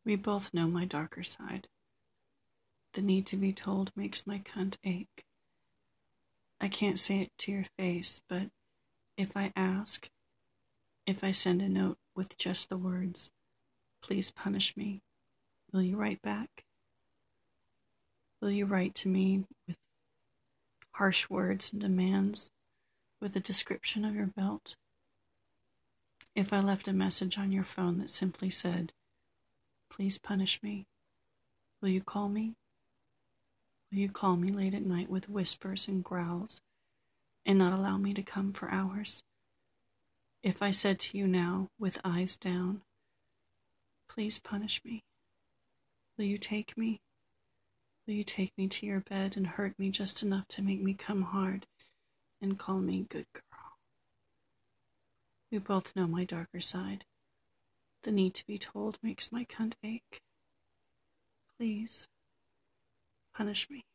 We both know my darker side. The need to be told makes my cunt ache. I can't say it to your face, but if I ask, if I send a note with just the words, "Please punish me," will you write back? Will you write to me with harsh words and demands, with a description of your belt? If I left a message on your phone that simply said, "Please punish me," will you call me? Will you call me late at night with whispers and growls and not allow me to come for hours? If I said to you now, with eyes down, "Please punish me," will you take me? Will you take me to your bed and hurt me just enough to make me come hard and call me good girl? We both know my darker side. The need to be told makes my cunt ache. Please, punish me.